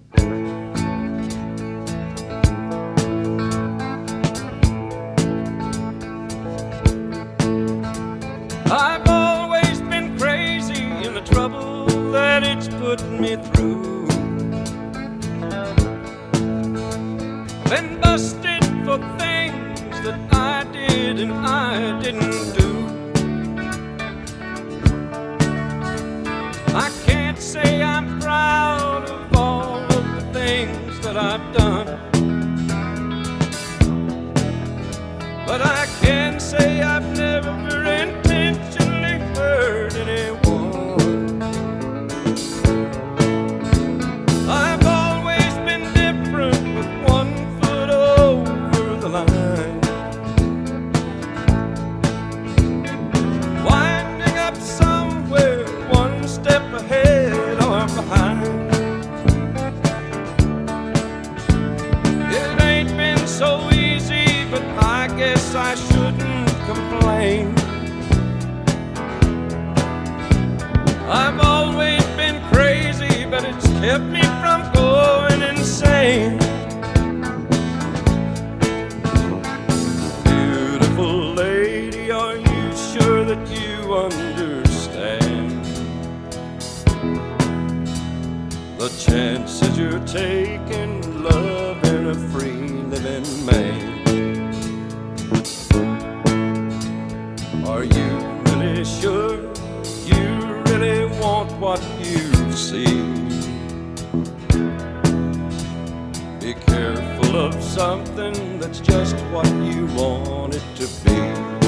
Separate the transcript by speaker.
Speaker 1: I've always been crazy in the trouble that it's put me through. Been busted for things that I did and I didn't do. I can't say I'm proud of all of the things that I've done, but I can say I've never intentionally hurt anyone. I've always been different with one foot over the line, winding up somewhere one step ahead or behind. It ain't been so easy, but I guess I shouldn't complain. I've always been crazy, but it's kept me from going insane. Beautiful lady, are you sure that you understand the chances you're taking, loving a free living man? Are you really sure you really want what you see? Be careful of something that's just what you want it to be.